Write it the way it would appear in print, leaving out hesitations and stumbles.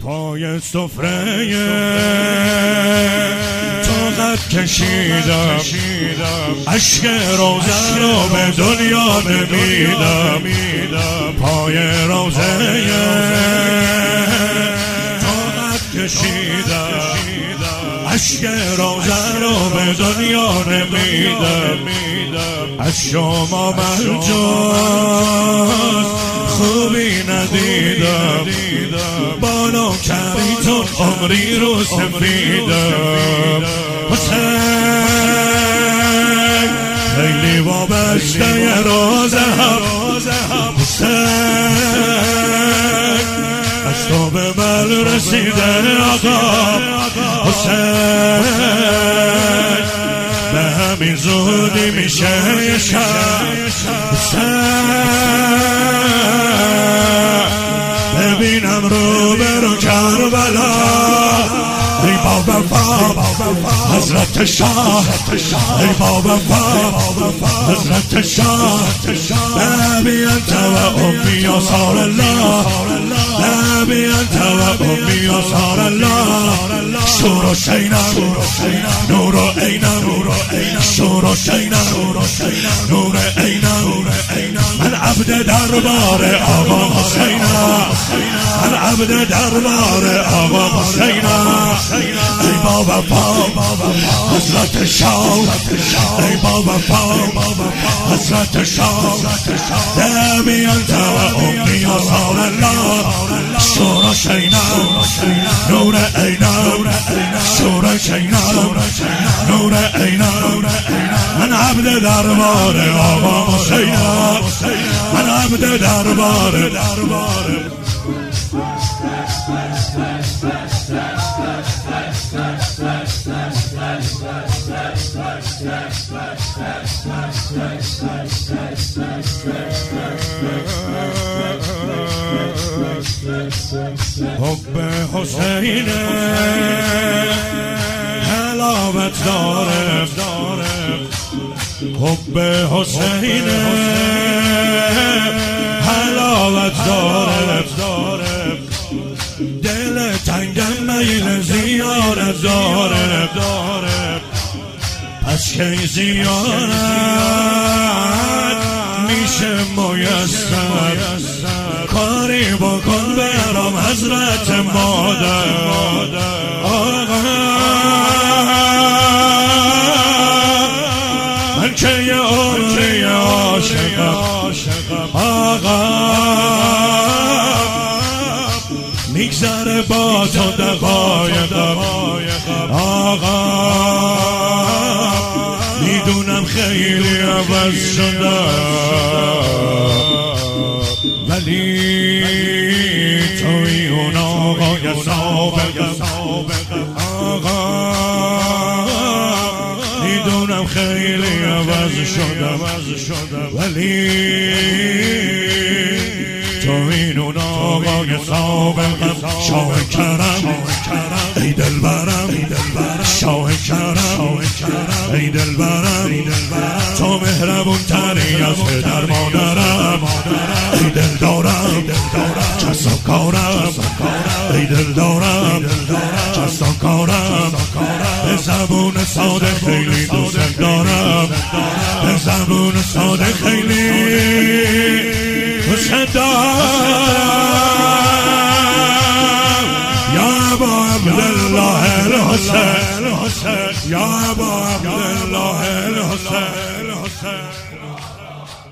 پای سفره طاقت کشیدم، اشک روزه رو به دنیا نمیدم. پای روزه طاقت کشیدم، اشک روزه رو به دنیا نمیدم. از شما من جز خوبی ندیدم، بالا کردیتون عمری رو سفیدم. حسین خیلی وابسته روزم، حسین از تو به من رسیده آقا. حسین به همین زودی میشه یه شب. ببینم رو برو کربلا، ای بابا حضرت شاه، ای بابا حضرت شاه. نبی انت و امی یا صار الله، نبی انت و امی یا صار الله. شور و شینم نور و عینم، شور و شینم نور عینم. من عبد دربار آقا حسینم، من عبد دربار آقا حسینم. ای بابا حضرت شاه، ای بابا حضرت شاه. نبی انت و امی یا صار الله. شور و شینم نور عینم، شور و شینم نور عینم. من عبد دربار آقا حسینم، من عبد دربار. حب حسین حلاوت داره، حب حسین حلاوت داره. دل تنگم میل زیارت داره، پس کی زیارت میشه میسر؟ کاری بکن برام حضرت مادر. من که یه عمری عاشقم آقا، میگذره با تو دقایقم آقا. میدونم خیلی عوض شدم، ولی توی اون آقای سابقم آقا. میدونم خیلی عوض شدم، ولی توی اون آقای سابقم. شاه کرم ای دلبرم، شاه کرم ای دلبرم. تو مهربون تری از پدر مادرم، ای دل دارم کسا کارم، ای دل دارم کسا کارم. به زبون ساده خیلی دوست دارم، به زبون ساده خیلی دوست دارم. یا ابا عبدالله الحسین، یا ابا عبدالله الحسین.